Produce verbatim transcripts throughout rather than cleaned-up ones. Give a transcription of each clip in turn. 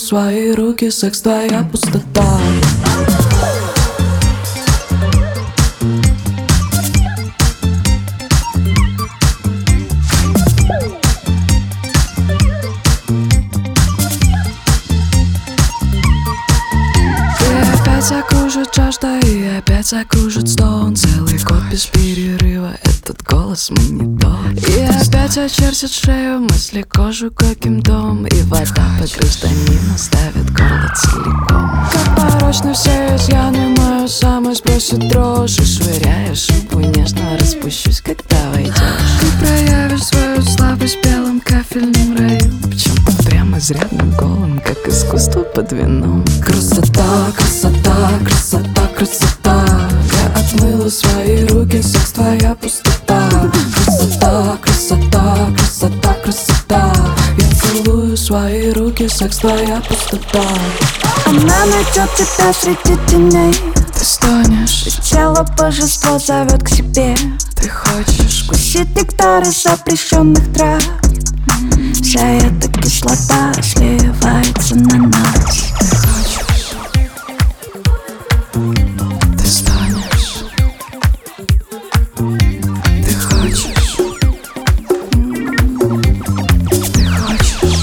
свои руки, секс твоя пустота. Опять окружит жажда и опять окружит стон. Целый год без перерыва этот голос монитор. И опять очертит шею мысли кожу каким дом. И вода под гражданин оставит горло целиком. Как порочно все изъяны, мою самой сбросит дрожь. И швыряя шубу нежно распущусь, когда войдешь. Ты проявишь свою слабость в белом кафельном раю. Почему прямо изрядно голым, как искусство под вином. Красота, красота, красота, красота. Я отмыла свои руки, секс твоя пустота. Красота, красота, красота, красота. Я целую свои руки, секс твоя пустота. Она найдет тебя среди теней. Ты стонешь, и тело божество зовет к себе. Ты хочешь вкусить нектар из запрещенных трав. Вся эта кислота сливается на нас. Ты хочешь, ты стонешь. Ты хочешь, ты хочешь.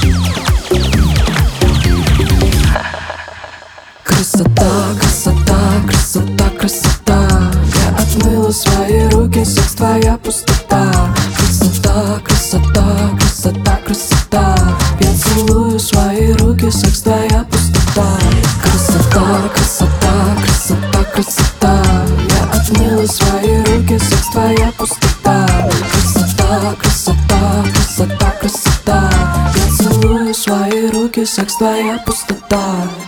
Красота, красота, красота, красота. Я отмыла свои руки, секс твоя пустота. Красота, красота, красота, красота. Я целую свои руки, секс твоя пустота. Красота, красота, красота, красота. Я отмыла свои руки, секс твоя пустота. Красота, красота, красота, красота. Я целую свои руки, секс твоя пустота.